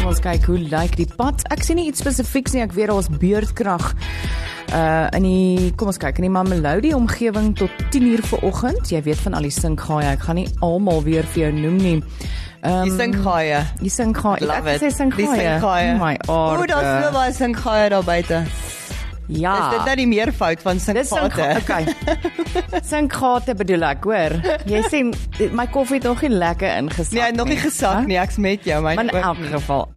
Kom ons kyk hoe lyk die pad. Ek sien nie iets spesifieks nie, ek weet daar is beurtkrag kom ons kyk, in die Mamelodi omgewing tot 10:00 vanoggend. Jy weet van al die sinkgaaie, ek gaan nie almal weer vir jou noem nie. Die sinkgaaie. Die sinkgaaie. Love it. Die sinkgaaie. Oh my aarde. Daar is so baie sinkgaaie daar buite. Ja. Is dit nou die meervoud van sinkgate? Okay. Sinkgate bedoel ek, hoor. Jy sien, my koffie het nog nie lekker ingesak Nee, nog nie gesak nie, ek's met jou. Maar in elk geval,